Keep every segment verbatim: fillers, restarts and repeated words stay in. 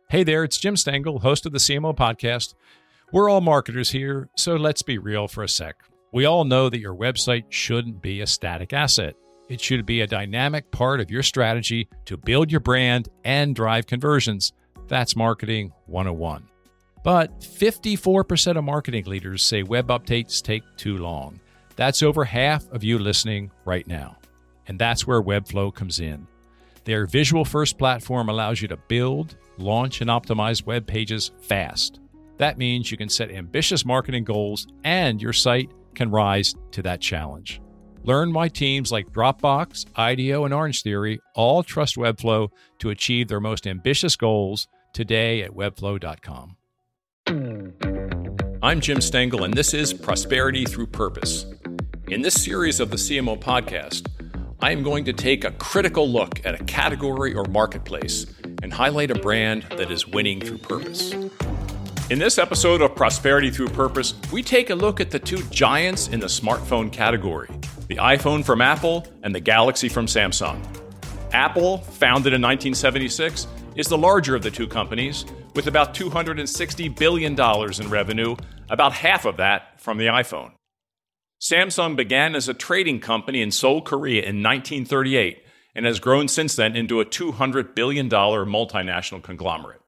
Hey there, it's Jim Stengel, host of the C M O Podcast. We're all marketers here, so let's be real for a sec. We all know that your website shouldn't be a static asset. It should be a dynamic part of your strategy to build your brand and drive conversions. That's Marketing one oh one. But fifty-four percent of marketing leaders say web updates take too long. That's over half of you listening right now. And that's where Webflow comes in. Their visual-first platform allows you to build, launch, and optimize web pages fast. That means you can set ambitious marketing goals and your site can rise to that challenge. Learn why teams like Dropbox, IDEO, and Orangetheory all trust Webflow to achieve their most ambitious goals today at webflow dot com. I'm Jim Stengel, and this is Prosperity Through Purpose. In this series of the C M O Podcast, I am going to take a critical look at a category or marketplace and highlight a brand that is winning through purpose. In this episode of Prosperity Through Purpose, we take a look at the two giants in the smartphone category, the iPhone from Apple and the Galaxy from Samsung. Apple, founded in nineteen seventy-six, is the larger of the two companies, with about two hundred sixty billion dollars in revenue, about half of that from the iPhone. Samsung began as a trading company in Seoul, Korea in nineteen thirty-eight and has grown since then into a two hundred billion dollars multinational conglomerate.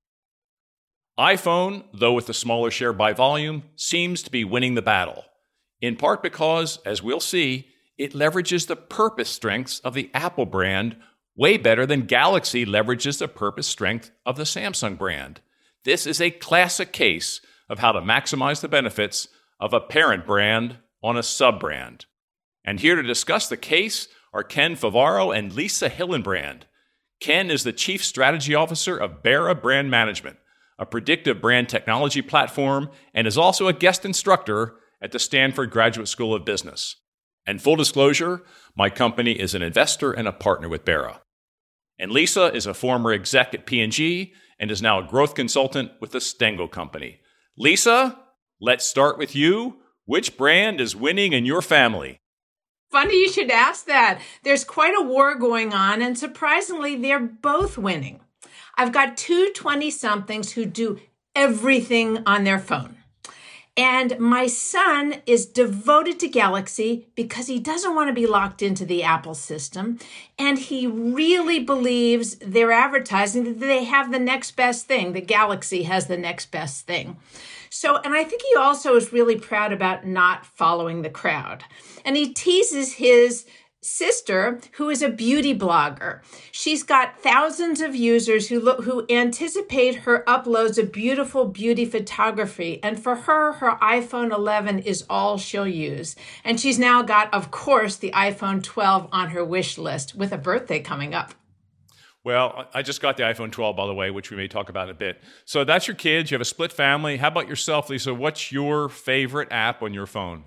iPhone, though with a smaller share by volume, seems to be winning the battle, in part because, as we'll see, it leverages the purpose strengths of the Apple brand way better than Galaxy leverages the purpose strength of the Samsung brand. This is a classic case of how to maximize the benefits of a parent brand on a sub-brand. And here to discuss the case are Ken Favaro and Lisa Hillenbrand. Ken is the Chief Strategy Officer of Bera Brand Management, a predictive brand technology platform, and is also a guest instructor at the Stanford Graduate School of Business. And full disclosure, my company is an investor and a partner with Bera. And Lisa is a former exec at P and G and is now a growth consultant with the Stengel Company. Lisa, let's start with you. Which brand is winning in your family? Funny you should ask that. There's quite a war going on, and surprisingly, they're both winning. I've got two twenty-somethings who do everything on their phone. And my son is devoted to Galaxy because he doesn't want to be locked into the Apple system. And he really believes they're advertising that they have the next best thing. The Galaxy has the next best thing. So, and I think he also is really proud about not following the crowd. And he teases his sister, who is a beauty blogger. She's got thousands of users who look, who anticipate her uploads of beautiful beauty photography. And for her, her iPhone eleven is all she'll use. And she's now got, of course, the iPhone twelve on her wish list with a birthday coming up. Well, I just got the iPhone twelve, by the way, which we may talk about in a bit. So that's your kids. You have a split family. How about yourself, Lisa? What's your favorite app on your phone?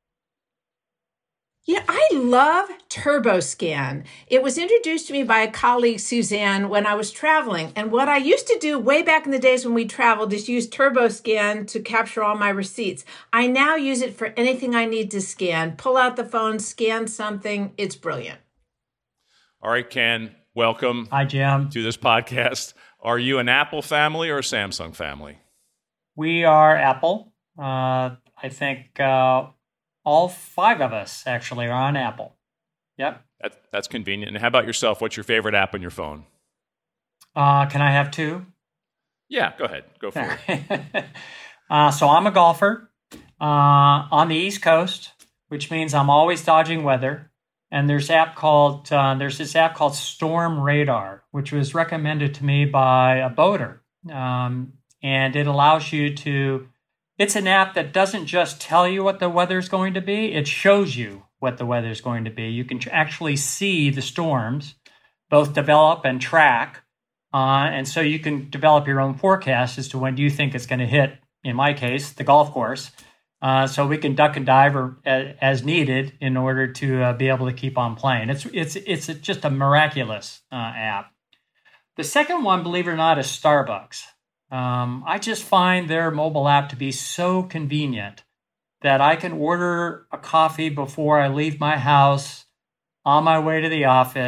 Yeah, I love TurboScan. It was introduced to me by a colleague, Suzanne, when I was traveling. And what I used to do way back in the days when we traveled is use TurboScan to capture all my receipts. I now use it for anything I need to scan. Pull out the phone, scan something. It's brilliant. All right, Ken, welcome. Hi, Jim. To this podcast. Are you an Apple family or a Samsung family? We are Apple. Uh, I think... Uh, All five of us actually are on Apple. Yep. That, that's convenient. And how about yourself? What's your favorite app on your phone? Uh, can I have two? Yeah, go ahead. Go for it. uh, so I'm a golfer uh, on the East Coast, which means I'm always dodging weather. And there's app called uh, there's this app called Storm Radar, which was recommended to me by a boater, um, and it allows you to. It's an app that doesn't just tell you what the weather's going to be, it shows you what the weather's going to be. You can actually see the storms, both develop and track, uh, and so you can develop your own forecast as to when you think it's going to hit, in my case, the golf course, uh, so we can duck and dive or, uh, as needed in order to uh, be able to keep on playing. It's, it's, it's just a miraculous uh, app. The second one, believe it or not, is Starbucks. Um, I just find their mobile app to be so convenient that I can order a coffee before I leave my house on my way to the office,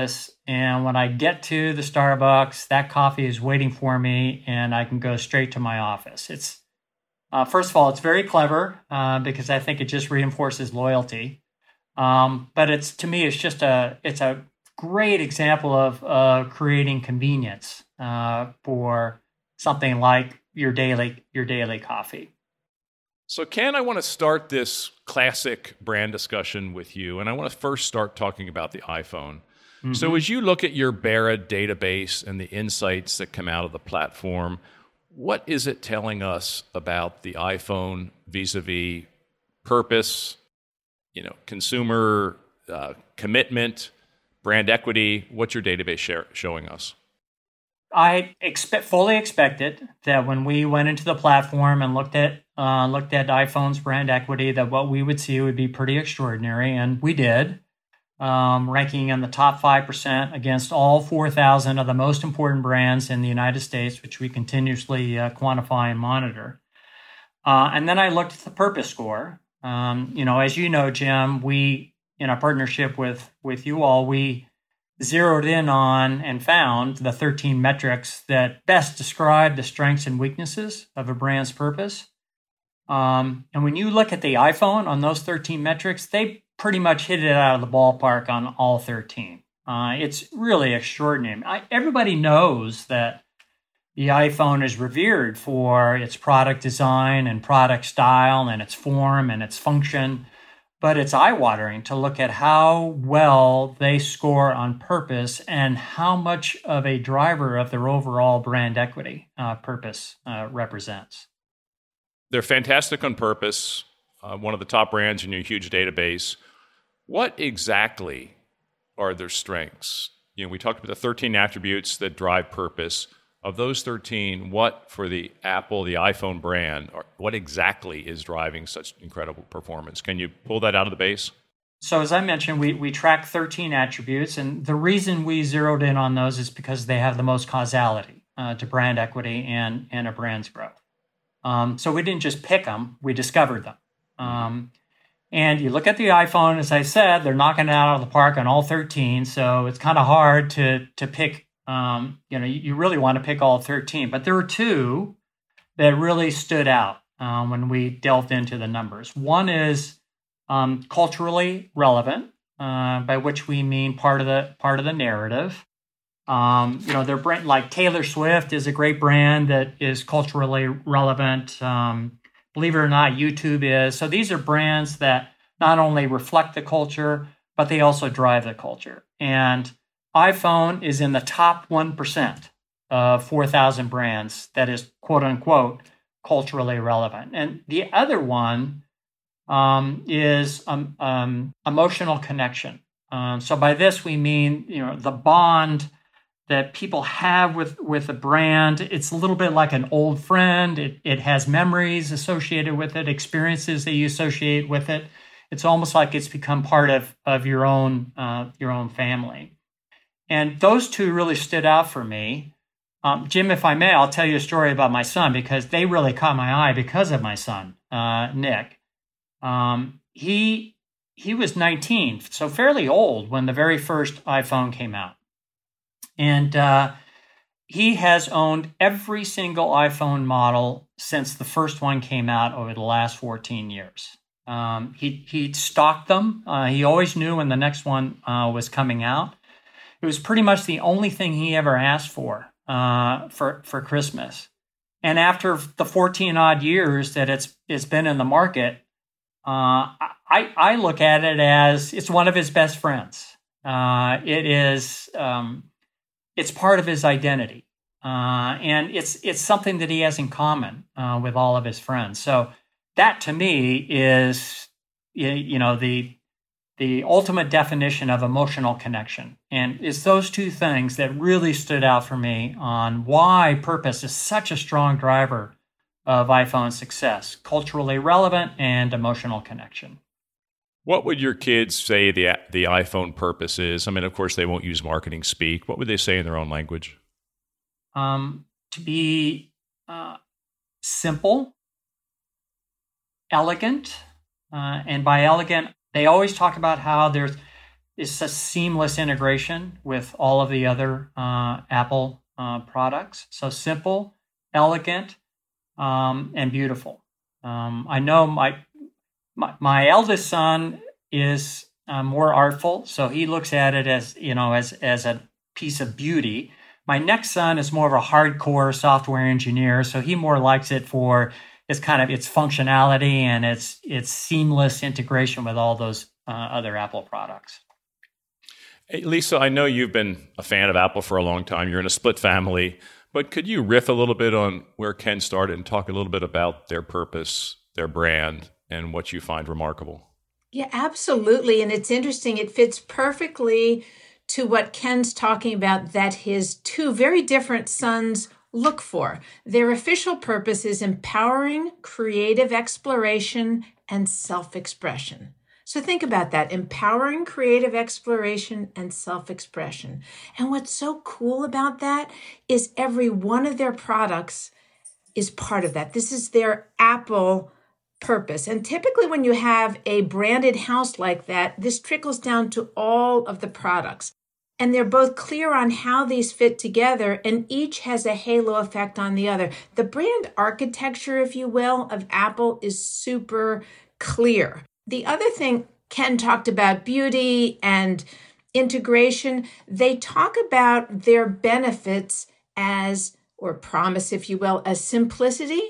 And when I get to the Starbucks, that coffee is waiting for me and I can go straight to my office. It's uh, first of all, it's very clever uh, because I think it just reinforces loyalty. Um, but it's to me, it's just a it's a great example of uh, creating convenience uh, for something like your daily your daily coffee. So, Ken, I want to start this classic brand discussion with you, and I want to first start talking about the iPhone. Mm-hmm. So as you look at your BERA database and the insights that come out of the platform, what is it telling us about the iPhone vis-a-vis purpose, you know, consumer uh, commitment, brand equity? What's your database share, showing us? I expect, fully expected that when we went into the platform and looked at uh, looked at iPhone's brand equity, that what we would see would be pretty extraordinary, and we did. Um, ranking in the top five percent against all four thousand of the most important brands in the United States, which we continuously uh, quantify and monitor. Uh, and then I looked at the purpose score. Um, you know, as you know, Jim, we, in a partnership with, with you all, we zeroed in on and found the thirteen metrics that best describe the strengths and weaknesses of a brand's purpose. Um, and when you look at the iPhone on those thirteen metrics, they pretty much hit it out of the ballpark on all thirteen. Uh, it's really extraordinary. I, everybody knows that the iPhone is revered for its product design and product style and its form and its function, but it's eye-watering to look at how well they score on purpose and how much of a driver of their overall brand equity uh, purpose uh, represents. They're fantastic on purpose, uh, one of the top brands in your huge database. What exactly are their strengths? You know, we talked about the thirteen attributes that drive purpose. Of those thirteen, what for the Apple, the iPhone brand, or what exactly is driving such incredible performance? Can you pull that out of the base? So as I mentioned, we, we track thirteen attributes, and the reason we zeroed in on those is because they have the most causality uh, to brand equity and, and a brand's growth. Um, so we didn't just pick them, we discovered them. Um, And you look at the iPhone, as I said, they're knocking it out of the park on all thirteen. So it's kind of hard to to pick, um, you know, you, you really want to pick all thirteen. But there were two that really stood out um, when we delved into the numbers. One is um, culturally relevant, uh, by which we mean part of the part of the narrative. Um, you know, their brand, like Taylor Swift is a great brand that is culturally relevant. Um, Believe it or not, YouTube is. So these are brands that not only reflect the culture, but they also drive the culture. And iPhone is in the top one percent of four thousand brands that is, quote unquote, culturally relevant. And the other one um, is um, um, emotional connection. Um, so by this, we mean, you know, the bond that people have with, with a brand. It's a little bit like an old friend. It, it has memories associated with it, experiences that you associate with it. It's almost like it's become part of, of your own uh, your own family. And those two really stood out for me. Um, Jim, if I may, I'll tell you a story about my son because they really caught my eye because of my son, uh, Nick. Um, he he was nineteen, so fairly old when the very first iPhone came out. And uh, he has owned every single iPhone model since the first one came out over the last fourteen years. Um, he he stocked them. Uh, he always knew when the next one uh, was coming out. It was pretty much the only thing he ever asked for uh, for for Christmas. And after the fourteen odd years that it's it's been in the market, uh, I I look at it as it's one of his best friends. Uh, it is. Um, It's part of his identity, uh, and it's it's something that he has in common uh, with all of his friends. So that, to me, is you know the the ultimate definition of emotional connection, and it's those two things that really stood out for me on why purpose is such a strong driver of iPhone success: culturally relevant and emotional connection. What would your kids say the the iPhone purpose is? I mean, of course, they won't use marketing speak. What would they say in their own language? Um, to be uh, simple, elegant, uh, and by elegant, they always talk about how there's it's a seamless integration with all of the other uh, Apple uh, products. So simple, elegant, um, and beautiful. Um, I know my, my my eldest son is uh, more artful, so he looks at it as you know as as a piece of beauty. My next son is more of a hardcore software engineer, so he more likes it for its kind of its functionality and its its seamless integration with all those uh, other Apple products. Hey, Lisa, I know you've been a fan of Apple for a long time. You're in a split family, but could you riff a little bit on where Ken started and talk a little bit about their purpose, their brand, and what you find remarkable? Yeah, absolutely. And it's interesting. It fits perfectly to what Ken's talking about, that his two very different sons look for. Their official purpose is empowering creative exploration and self-expression. So think about that, empowering creative exploration and self-expression. And what's so cool about that is every one of their products is part of that. This is their Apple purpose. And typically when you have a branded house like that, this trickles down to all of the products. And they're both clear on how these fit together, and each has a halo effect on the other. The brand architecture, if you will, of Apple is super clear. The other thing, Ken talked about beauty and integration. They talk about their benefits as, or promise, if you will, as simplicity,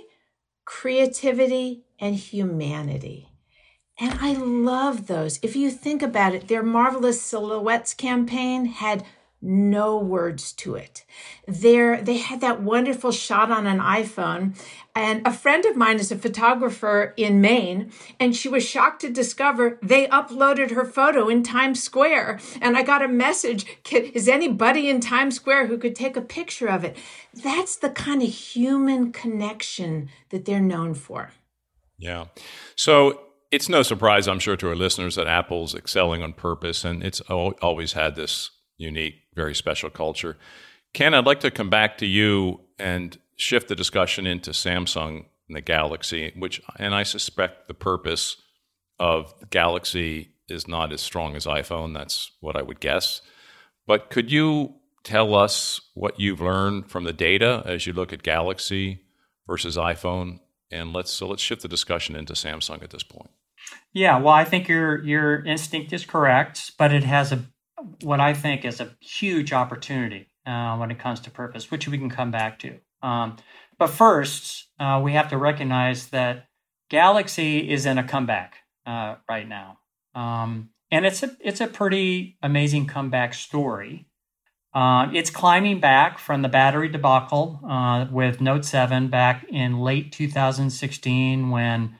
creativity, and humanity. And I love those. If you think about it, their Marvelous Silhouettes campaign had no words to it. Their, they had that wonderful shot on an iPhone. And a friend of mine is a photographer in Maine, and she was shocked to discover they uploaded her photo in Times Square. And I got a message, is anybody in Times Square who could take a picture of it? That's the kind of human connection that they're known for. Yeah. So it's no surprise, I'm sure, to our listeners that Apple's excelling on purpose, and it's always had this unique, very special culture. Ken, I'd like to come back to you and shift the discussion into Samsung and the Galaxy, which, and I suspect the purpose of the Galaxy is not as strong as iPhone. That's what I would guess. But could you tell us what you've learned from the data as you look at Galaxy versus iPhone? And let's so let's shift the discussion into Samsung at this point. Yeah, well, I think your your instinct is correct, but it has a what I think is a huge opportunity uh, when it comes to purpose, which we can come back to. Um, but first, uh, we have to recognize that Galaxy is in a comeback uh, right now, um, and it's a it's a pretty amazing comeback story. Uh, it's climbing back from the battery debacle uh, with Note seven back in late two thousand sixteen when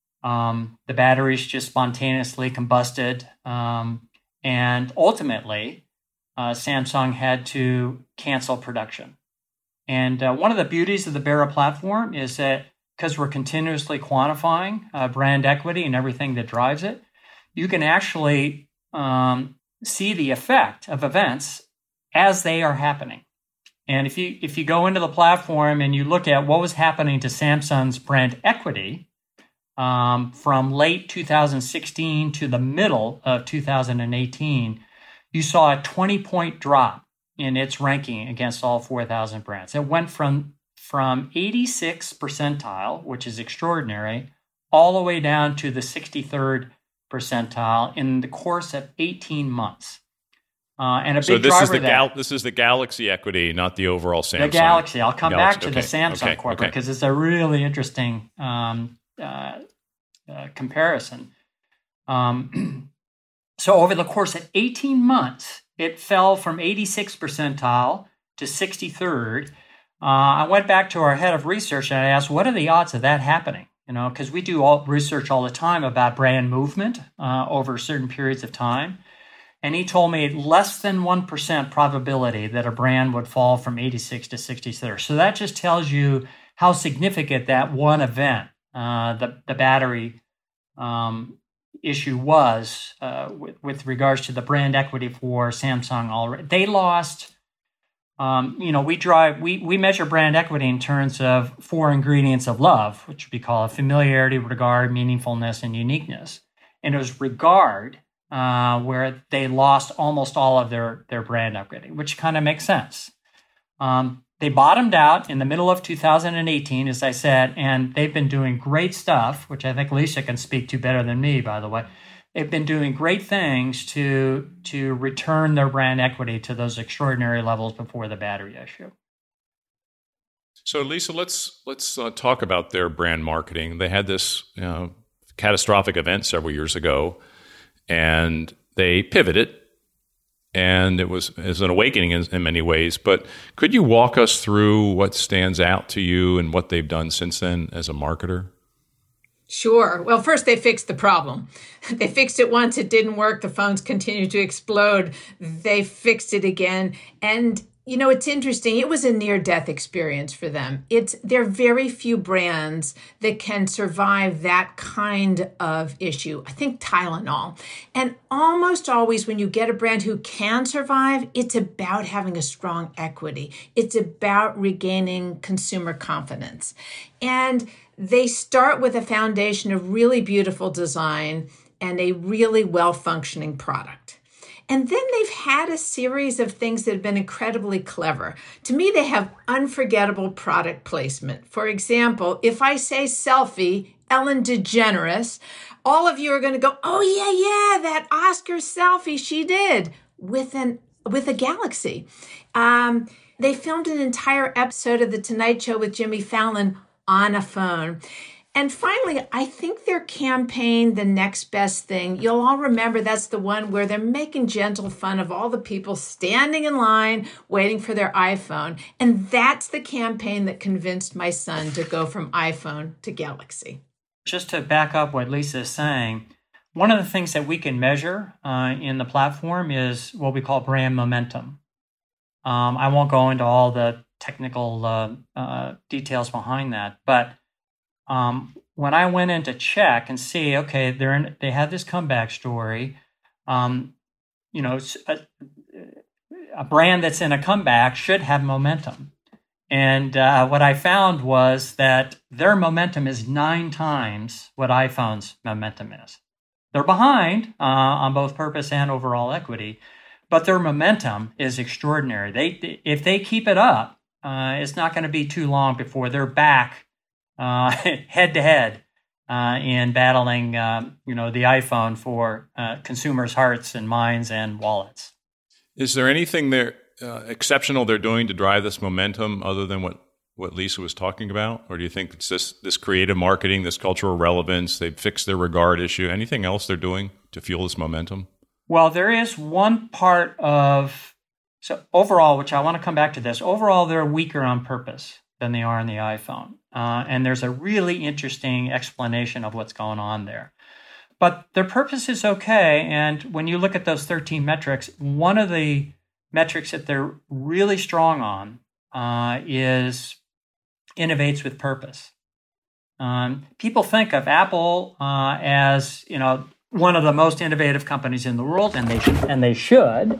um, the batteries just spontaneously combusted. Um, and ultimately, uh, Samsung had to cancel production. And uh, one of the beauties of the Bara platform is that because we're continuously quantifying uh, brand equity and everything that drives it, you can actually um, see the effect of events as they are happening. And if you if you go into the platform and you look at what was happening to Samsung's brand equity um, from late two thousand sixteen to the middle of two thousand eighteen, you saw a twenty-point drop in its ranking against all four thousand brands. It went from, from eighty-sixth percentile, which is extraordinary, all the way down to the sixty-third percentile in the course of eighteen months. Uh, and a so big this driver is the that, Gal- this is the Galaxy equity, not the overall Samsung. The Galaxy. I'll come Galaxy. back to okay. the Samsung okay. corporate because okay. it's a really interesting um, uh, uh, comparison. Um, so over the course of eighteen months, it fell from eighty-sixth percentile to sixty-third. Uh, I went back to our head of research and I asked, what are the odds of that happening? You know, because we do all research all the time about brand movement uh, over certain periods of time. And he told me less than one percent probability that a brand would fall from eighty-six to sixty-third. So that just tells you how significant that one event, uh, the, the battery um, issue was uh, with, with regards to the brand equity for Samsung already. They lost, um, you know, we drive, we, we measure brand equity in terms of four ingredients of love, which we call familiarity, regard, meaningfulness, and uniqueness. And it was regard uh, where they lost almost all of their, their brand equity, which kind of makes sense. Um, they bottomed out in the middle of two thousand eighteen, as I said, and they've been doing great stuff, which I think Lisa can speak to better than me, by the way. They've been doing great things to, to return their brand equity to those extraordinary levels before the battery issue. So, Lisa, let's let's uh, talk about their brand marketing. They had this you know, catastrophic event several years ago, and they pivoted, and it was, it was an awakening in, in many ways. But could you walk us through what stands out to you and what they've done since then as a marketer? Sure. Well, first they fixed the problem. They fixed it once, it didn't work. The phones continued to explode. They fixed it again. And, you know, it's interesting. It was a near-death experience for them. It's there are very few brands that can survive that kind of issue. I think Tylenol. And almost always when you get a brand who can survive, it's about having a strong equity. It's about regaining consumer confidence. And they start with a foundation of really beautiful design and a really well-functioning product. And then they've had a series of things that have been incredibly clever. To me, they have unforgettable product placement. For example, if I say selfie, Ellen DeGeneres, all of you are going to go, oh, yeah, yeah, that Oscar selfie she did with an with a Galaxy. Um, they filmed an entire episode of The Tonight Show with Jimmy Fallon on a phone. And finally, I think their campaign, The Next Best Thing, you'll all remember that's the one where they're making gentle fun of all the people standing in line waiting for their iPhone. And that's the campaign that convinced my son to go from iPhone to Galaxy. Just to back up what Lisa is saying, one of the things that we can measure uh, in the platform is what we call brand momentum. Um, I won't go into all the technical uh, uh, details behind that, but um, when I went in to check and see, okay, they're in, they had this comeback story, um, you know, a, a brand that's in a comeback should have momentum. And uh, what I found was that their momentum is nine times what iPhone's momentum is. They're behind uh, on both purpose and overall equity, but their momentum is extraordinary. They, if they keep it up, Uh, it's not going to be too long before they're back uh, head to head uh, in battling, um, you know, the iPhone for uh, consumers' hearts and minds and wallets. Is there anything there uh, exceptional they're doing to drive this momentum other than what, what Lisa was talking about? Or do you think it's this, this creative marketing, this cultural relevance, they've fixed their regard issue? Anything else they're doing to fuel this momentum? Well, there is one part of So overall, which I want to come back to this, overall, they're weaker on purpose than they are in the iPhone. Uh, and there's a really interesting explanation of what's going on there. But their purpose is okay. And when you look at those thirteen metrics, one of the metrics that they're really strong on uh, is innovates with purpose. Um, people think of Apple uh, as, you know, one of the most innovative companies in the world, and they sh- and they should.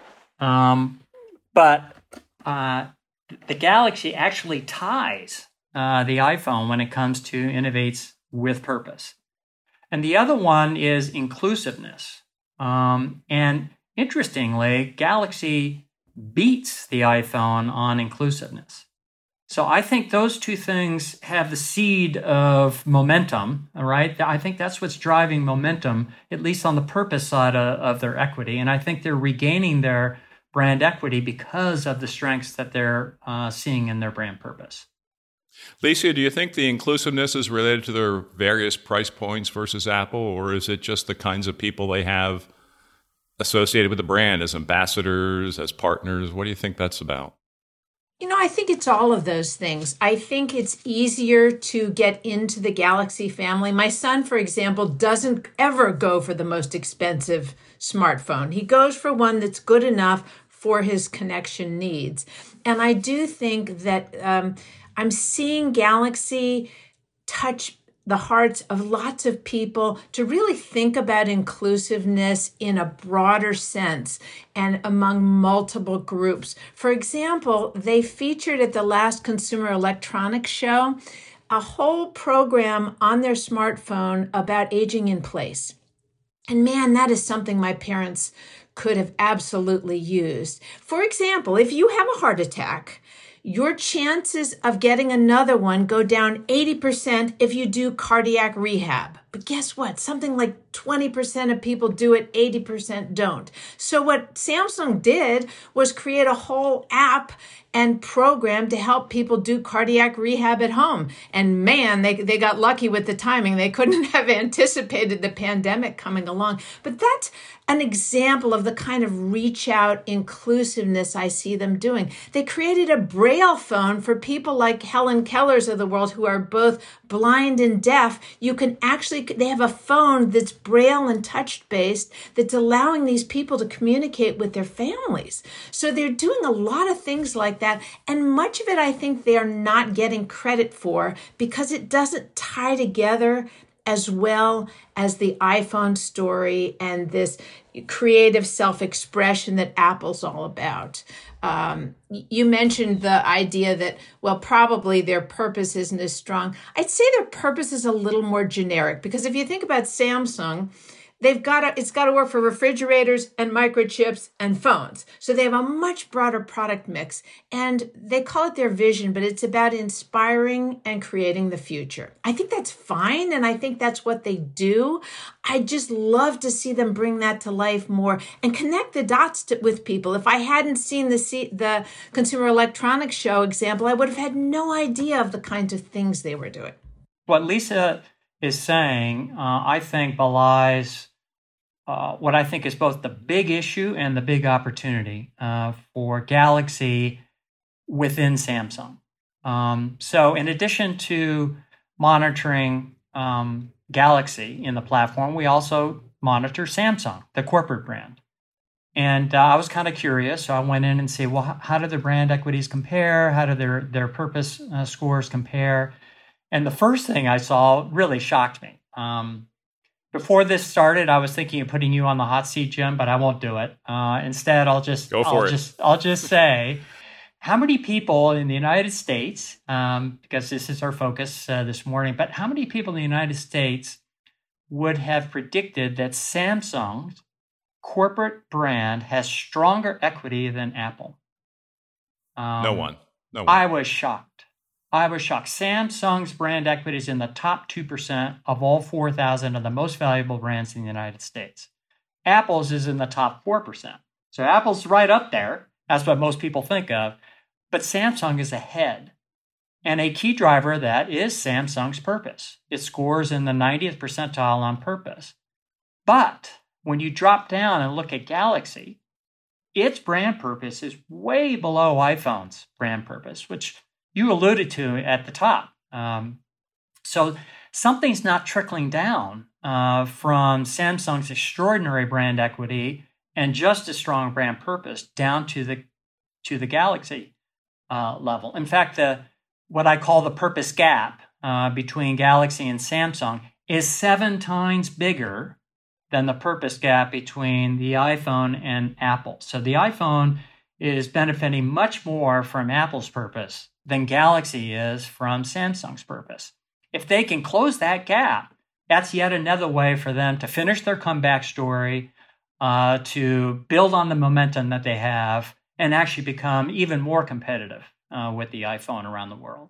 Um, but uh, the Galaxy actually ties uh, the iPhone when it comes to innovates with purpose. And the other one is inclusiveness. Um, and interestingly, Galaxy beats the iPhone on inclusiveness. So I think those two things have the seed of momentum, all right? I think that's what's driving momentum, at least on the purpose side of, of their equity. And I think they're regaining their brand equity because of the strengths that they're uh, seeing in their brand purpose. Lisa, do you think the inclusiveness is related to their various price points versus Apple, or is it just the kinds of people they have associated with the brand as ambassadors, as partners? What do you think that's about? You know, I think it's all of those things. I think it's easier to get into the Galaxy family. My son, for example, doesn't ever go for the most expensive smartphone. He goes for one that's good enough for his connection needs. And I do think that um, I'm seeing Galaxy touch the hearts of lots of people to really think about inclusiveness in a broader sense and among multiple groups. For example, they featured at the last Consumer Electronics Show a whole program on their smartphone about aging in place. And man, that is something my parents could have absolutely used. For example, if you have a heart attack, your chances of getting another one go down eighty percent if you do cardiac rehab. But guess what? Something like twenty percent of people do it, eighty percent don't. So what Samsung did was create a whole app and program to help people do cardiac rehab at home. And man, they, they got lucky with the timing. They couldn't have anticipated the pandemic coming along. But that's an example of the kind of reach out inclusiveness I see them doing. They created a Braille phone for people like Helen Keller's of the world who are both blind and deaf. You can actually, they have a phone that's Braille and touch based that's allowing these people to communicate with their families. So they're doing a lot of things like that. And much of it, I think they are not getting credit for because it doesn't tie together as well as the iPhone story and this creative self-expression that Apple's all about. Um, you mentioned the idea that, well, probably their purpose isn't as strong. I'd say their purpose is a little more generic because if you think about Samsung, they've got to, it's got to work for refrigerators and microchips and phones. So they have a much broader product mix and they call it their vision, but it's about inspiring and creating the future. I think that's fine. And I think that's what they do. I just love to see them bring that to life more and connect the dots to, with people. If I hadn't seen the, the Consumer Electronics Show example, I would have had no idea of the kinds of things they were doing. What Lisa is saying, uh, I think belies Uh, what I think is both the big issue and the big opportunity uh, for Galaxy within Samsung. Um, so in addition to monitoring um, Galaxy in the platform, we also monitor Samsung, the corporate brand. And uh, I was kind of curious, so I went in and see, well, how, how do their brand equities compare? How do their, their purpose uh, scores compare? And the first thing I saw really shocked me. Um, Before this started, I was thinking of putting you on the hot seat, Jim, but I won't do it. Uh, instead, I'll just Go for I'll it. just I'll just say, how many people in the United States, um, because this is our focus uh, this morning, but how many people in the United States would have predicted that Samsung's corporate brand has stronger equity than Apple? Um, No one. No one. I was shocked. I was shocked. Samsung's brand equity is in the top two percent of all four thousand of the most valuable brands in the United States. Apple's is in the top four percent. So Apple's right up there. That's what most people think of. But Samsung is ahead. And a key driver of that is Samsung's purpose. It scores in the ninetieth percentile on purpose. But when you drop down and look at Galaxy, its brand purpose is way below iPhone's brand purpose, which you alluded to at the top. Um, so something's not trickling down uh, from Samsung's extraordinary brand equity and just as strong brand purpose down to the to the Galaxy uh, level. In fact, the what I call the purpose gap uh, between Galaxy and Samsung is seven times bigger than the purpose gap between the iPhone and Apple. So the iPhone is benefiting much more from Apple's purpose than Galaxy is from Samsung's purpose. If they can close that gap, that's yet another way for them to finish their comeback story, uh, to build on the momentum that they have, and actually become even more competitive uh, with the iPhone around the world.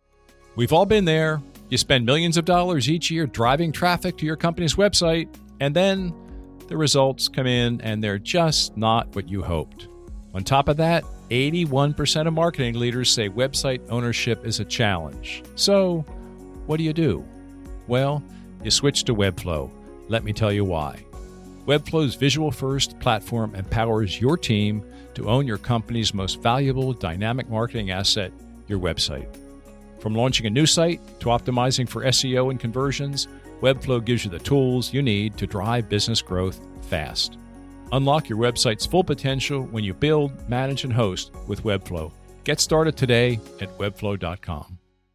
We've all been there. You spend millions of dollars each year driving traffic to your company's website, and then the results come in and they're just not what you hoped. On top of that, eighty-one percent of marketing leaders say website ownership is a challenge. So, what do you do? Well, you switch to Webflow. Let me tell you why. Webflow's visual-first platform empowers your team to own your company's most valuable dynamic marketing asset, your website. From launching a new site to optimizing for S E O and conversions, Webflow gives you the tools you need to drive business growth fast. Unlock your website's full potential when you build, manage, and host with Webflow. Get started today at webflow dot com.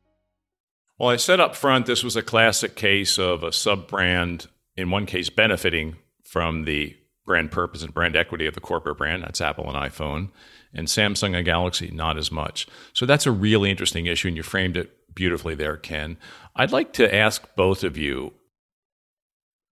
Well, I said up front this was a classic case of a sub-brand, in one case benefiting from the brand purpose and brand equity of the corporate brand. That's Apple and iPhone. And Samsung and Galaxy, not as much. So that's a really interesting issue, and you framed it beautifully there, Ken. I'd like to ask both of you,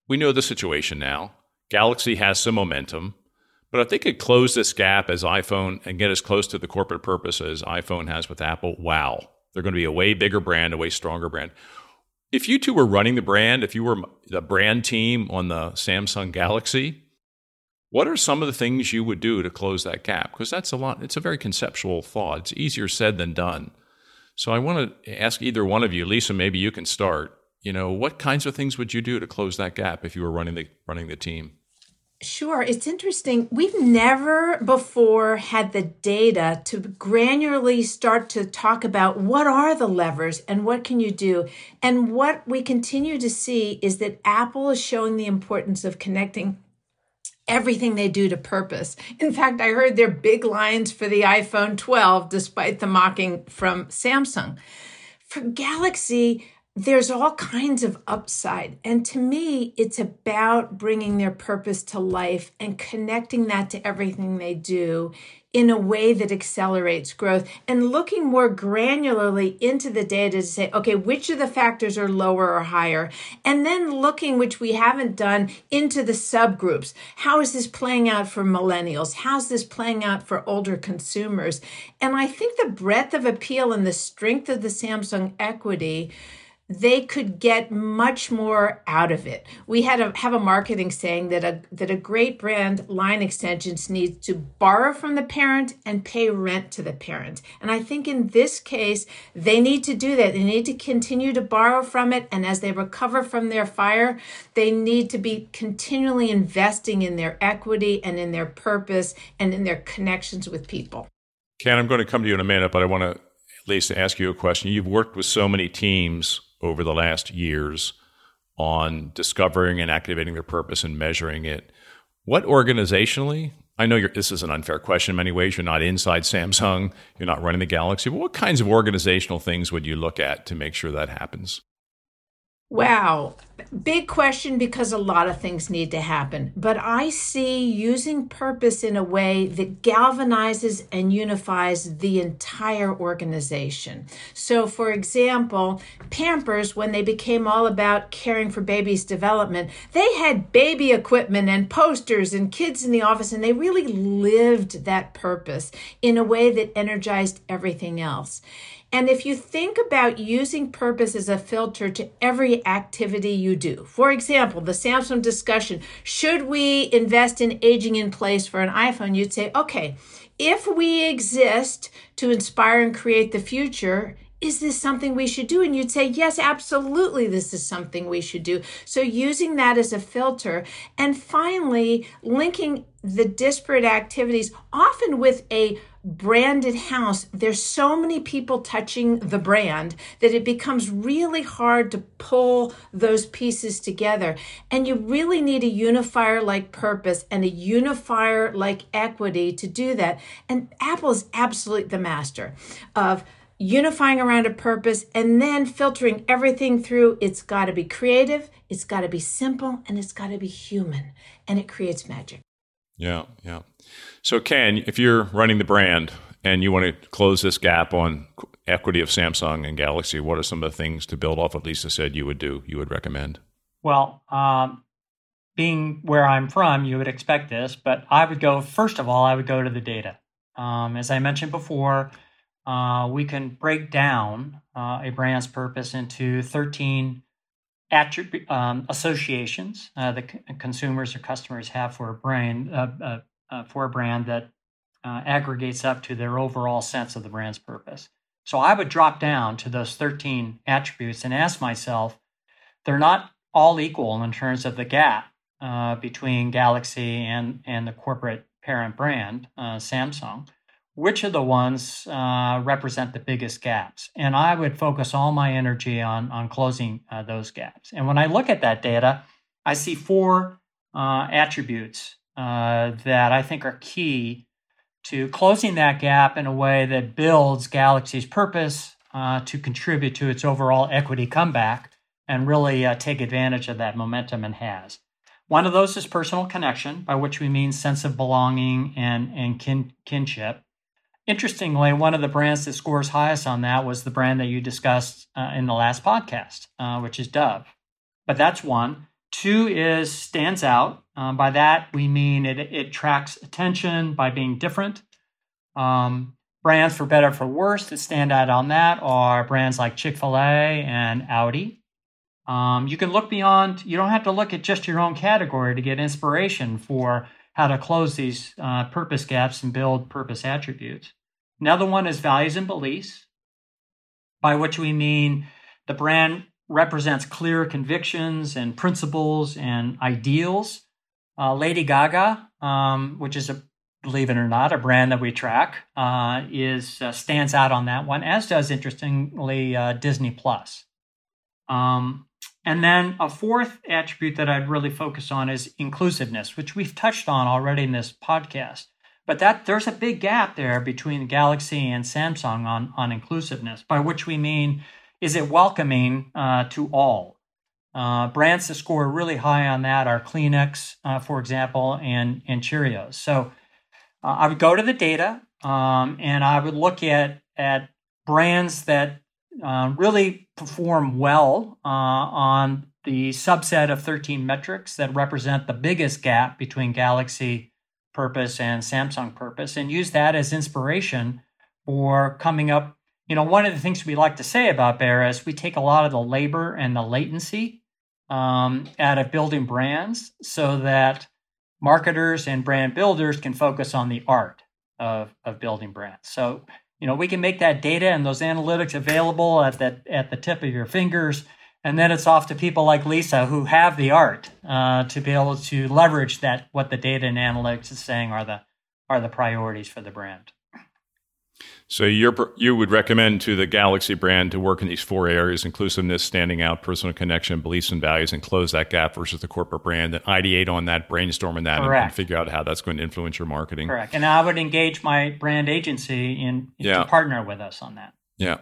we know the situation now. Galaxy has some momentum, but if they could close this gap as iPhone and get as close to the corporate purpose as iPhone has with Apple, wow, they're going to be a way bigger brand, a way stronger brand. If you two were running the brand, if you were the brand team on the Samsung Galaxy, what are some of the things you would do to close that gap? Because that's a lot. It's a very conceptual thought. It's easier said than done. So I want to ask either one of you, Lisa, maybe you can start. You know, what kinds of things would you do to close that gap if you were running the running the team? Sure. It's interesting. We've never before had the data to granularly start to talk about what are the levers and what can you do. And what we continue to see is that Apple is showing the importance of connecting everything they do to purpose. In fact, I heard their big lines for the iPhone twelve, despite the mocking from Samsung. For Galaxy, there's all kinds of upside. And to me, it's about bringing their purpose to life and connecting that to everything they do in a way that accelerates growth and looking more granularly into the data to say, okay, which of the factors are lower or higher? And then looking, which we haven't done, into the subgroups. How is this playing out for millennials? How's this playing out for older consumers? And I think the breadth of appeal and the strength of the Samsung equity, they could get much more out of it. We had a, have a marketing saying that a that a great brand line extensions needs to borrow from the parent and pay rent to the parent. And I think in this case, they need to do that. They need to continue to borrow from it. And as they recover from their fire, they need to be continually investing in their equity and in their purpose and in their connections with people. Ken, I'm going to come to you in a minute, but I want to at least ask you a question. You've worked with so many teams over the last years on discovering and activating their purpose and measuring it. What organizationally, I know you're, this is an unfair question in many ways, you're not inside Samsung, you're not running the Galaxy, but what kinds of organizational things would you look at to make sure that happens? Wow. Big question because a lot of things need to happen. But I see using purpose in a way that galvanizes and unifies the entire organization. So, for example, Pampers, when they became all about caring for babies' development, they had baby equipment and posters and kids in the office, and they really lived that purpose in a way that energized everything else. And if you think about using purpose as a filter to every activity you do, for example, the Samsung discussion, should we invest in aging in place for an iPhone? You'd say, okay, if we exist to inspire and create the future, is this something we should do? And you'd say, yes, absolutely, this is something we should do. So using that as a filter. And finally, linking the disparate activities, often with a branded house, there's so many people touching the brand that it becomes really hard to pull those pieces together. And you really need a unifier like purpose and a unifier like equity to do that. And Apple is absolutely the master of unifying around a purpose and then filtering everything through. It's got to be creative, it's got to be simple, and it's got to be human. And it creates magic. Yeah, yeah. So Ken, if you're running the brand and you want to close this gap on equity of Samsung and Galaxy, what are some of the things to build off what Lisa said you would do, you would recommend? Well, um, being where I'm from, you would expect this, but I would go, first of all, I would go to the data. Um, as I mentioned before, uh, we can break down uh, a brand's purpose into thirteen attribute um, associations uh, that c- consumers or customers have for a brand uh, uh, uh, for a brand that uh, aggregates up to their overall sense of the brand's purpose. So I would drop down to those thirteen attributes and ask myself, they're not all equal in terms of the gap uh, between Galaxy and and the corporate parent brand, uh, Samsung. Which of the ones uh, represent the biggest gaps? And I would focus all my energy on, on closing uh, those gaps. And when I look at that data, I see four uh, attributes uh, that I think are key to closing that gap in a way that builds Galaxy's purpose uh, to contribute to its overall equity comeback and really uh, take advantage of that momentum it has. One of those is personal connection, by which we mean sense of belonging and, and kin, kinship. Interestingly, one of the brands that scores highest on that was the brand that you discussed uh, in the last podcast, uh, which is Dove. But that's one. Two is stands out. Uh, by that, we mean it, it attracts attention by being different. Um, brands for better, for worse that stand out on that are brands like Chick-fil-A and Audi. Um, you can look beyond, you don't have to look at just your own category to get inspiration for how to close these uh, purpose gaps and build purpose attributes. Another one is values and beliefs, by which we mean the brand represents clear convictions and principles and ideals. Uh, Lady Gaga, um, which is, a, believe it or not, a brand that we track, uh, is uh, stands out on that one, as does, interestingly, uh, Disney Plus. Um, and then a fourth attribute that I'd really focus on is inclusiveness, which we've touched on already in this podcast. But that there's a big gap there between Galaxy and Samsung on, on inclusiveness, by which we mean, is it welcoming uh, to all? Uh, brands that score really high on that are Kleenex, uh, for example, and, and Cheerios. So uh, I would go to the data um, and I would look at, at brands that uh, really perform well uh, on the subset of thirteen metrics that represent the biggest gap between Galaxy purpose and Samsung purpose, and use that as inspiration for coming up. You know, one of the things we like to say about Bayer is we take a lot of the labor and the latency um, out of building brands so that marketers and brand builders can focus on the art of, of building brands. So, you know, we can make that data and those analytics available at the, at the tip of your fingers. And then it's off to people like Lisa who have the art uh, to be able to leverage that, what the data and analytics is saying are the, are the priorities for the brand. So you're, you would recommend to the Galaxy brand to work in these four areas: inclusiveness, standing out, personal connection, beliefs and values, and close that gap versus the corporate brand, and ideate on that, brainstorm on that, and, and figure out how that's going to influence your marketing. Correct. And I would engage my brand agency in, in yeah. to partner with us on that. Yeah.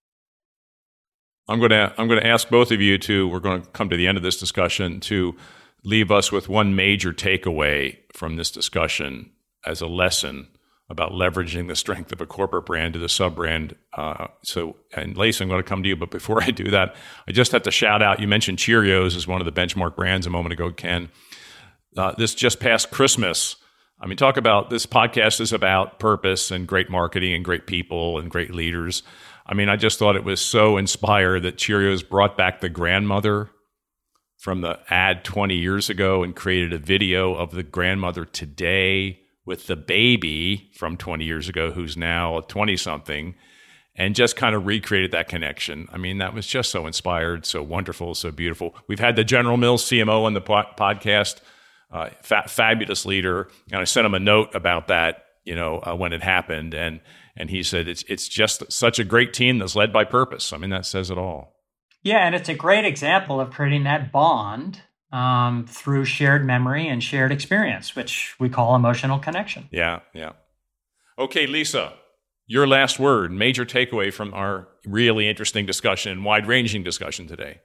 I'm going to I'm going to ask both of you to, we're going to come to the end of this discussion, to leave us with one major takeaway from this discussion as a lesson about leveraging the strength of a corporate brand to the sub-brand. Uh, so, and Lisa, I'm going to come to you, but before I do that, I just have to shout out, you mentioned Cheerios as one of the benchmark brands a moment ago, Ken. Uh, this just past Christmas, I mean, talk about, this podcast is about purpose and great marketing and great people and great leaders. I mean, I just thought it was so inspired that Cheerios brought back the grandmother from the ad twenty years ago and created a video of the grandmother today with the baby from twenty years ago, who's now twenty-something, and just kind of recreated that connection. I mean, that was just so inspired, so wonderful, so beautiful. We've had the General Mills C M O on the po- podcast, uh, fa- fabulous leader, and I sent him a note about that, you know, uh, when it happened, and and he said it's it's just such a great team that's led by purpose. I mean, that says it all. Yeah, and it's a great example of creating that bond Um, through shared memory and shared experience, which we call emotional connection. Yeah, yeah. Okay, Lisa, your last word, major takeaway from our really interesting discussion, wide-ranging discussion today.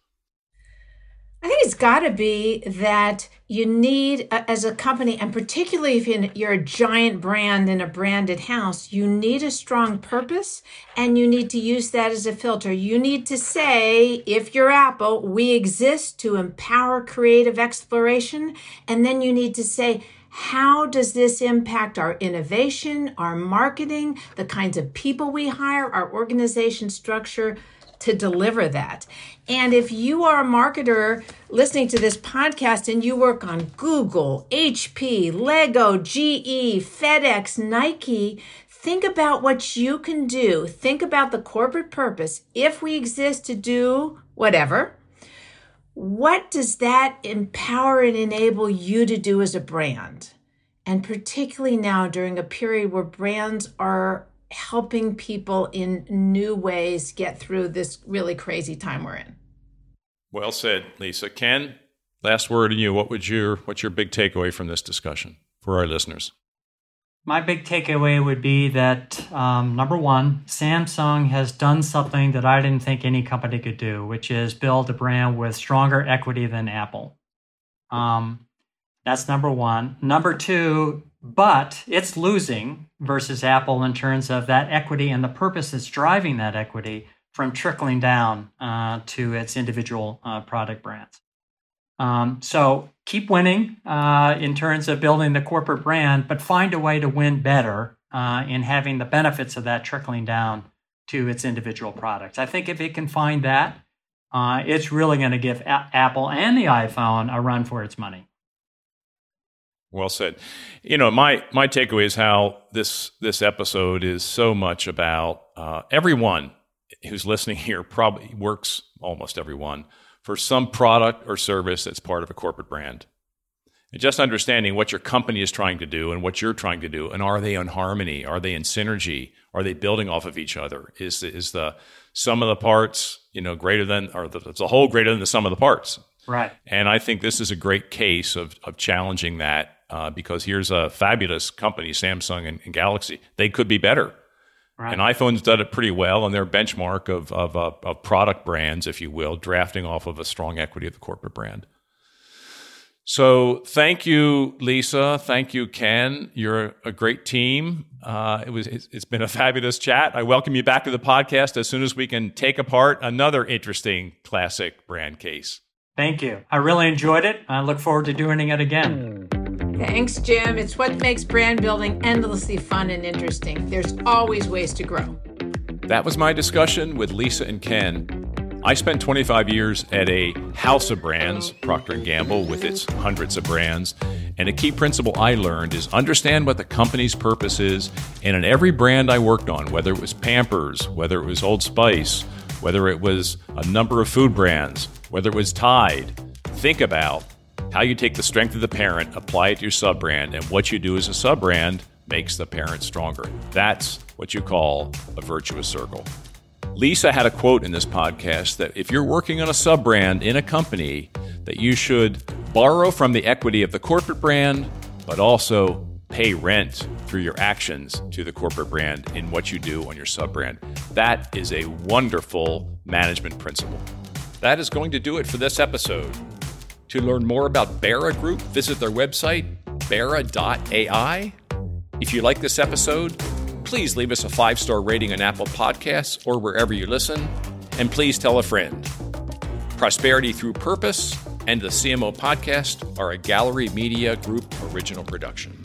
I think it's got to be that you need, uh, as a company, and particularly if you're a giant brand in a branded house, you need a strong purpose, and you need to use that as a filter. You need to say, if you're Apple, we exist to empower creative exploration, and then you need to say, how does this impact our innovation, our marketing, the kinds of people we hire, our organization structure, to deliver that. And if you are a marketer listening to this podcast and you work on Google, H P, Lego, G E, FedEx, Nike, think about what you can do. Think about the corporate purpose. If we exist to do whatever, what does that empower and enable you to do as a brand? And particularly now during a period where brands are helping people in new ways get through this really crazy time we're in. Well said, Lisa. Ken, last word on you. What would your what's your big takeaway from this discussion for our listeners? My big takeaway would be that, um, number one, Samsung has done something that I didn't think any company could do, which is build a brand with stronger equity than Apple. Um, that's number one. Number two, but it's losing versus Apple in terms of that equity and the purpose that's driving that equity from trickling down uh, to its individual uh, product brands. Um, so keep winning uh, in terms of building the corporate brand, but find a way to win better uh, in having the benefits of that trickling down to its individual products. I think if it can find that, uh, it's really going to give a- Apple and the iPhone a run for its money. Well said. You know, my my takeaway is how this this episode is so much about uh, everyone who's listening here probably works, almost everyone, for some product or service that's part of a corporate brand. And just understanding what your company is trying to do and what you're trying to do, and are they in harmony? Are they in synergy? Are they building off of each other? Is is the sum of the parts, you know, greater than, or the, it's a whole greater than the sum of the parts? Right. And I think this is a great case of of challenging that uh, because here's a fabulous company, Samsung and, and Galaxy. They could be better. Right. And iPhone's done it pretty well on their benchmark of, of, uh, of product brands, if you will, drafting off of a strong equity of the corporate brand. So thank you, Lisa. Thank you, Ken. You're a great team. Uh, it was, it's been a fabulous chat. I welcome you back to the podcast as soon as we can take apart another interesting classic brand case. Thank you. I really enjoyed it. I look forward to doing it again. Thanks, Jim. It's what makes brand building endlessly fun and interesting. There's always ways to grow. That was my discussion with Lisa and Ken. I spent twenty-five years at a house of brands, Procter and Gamble, with its hundreds of brands. And a key principle I learned is understand what the company's purpose is. And in every brand I worked on, whether it was Pampers, whether it was Old Spice, whether it was a number of food brands, whether it was Tide, think about how you take the strength of the parent, apply it to your sub-brand, and what you do as a sub-brand makes the parent stronger. That's what you call a virtuous circle. Lisa had a quote in this podcast that if you're working on a sub-brand in a company, that you should borrow from the equity of the corporate brand, but also pay rent through your actions to the corporate brand in what you do on your sub-brand. That is a wonderful management principle. That is going to do it for this episode. To learn more about Bera Group, visit their website, bera dot a i. If you like this episode, please leave us a five-star rating on Apple Podcasts or wherever you listen, and please tell a friend. Prosperity Through Purpose and the C M O Podcast are a Gallery Media Group original production.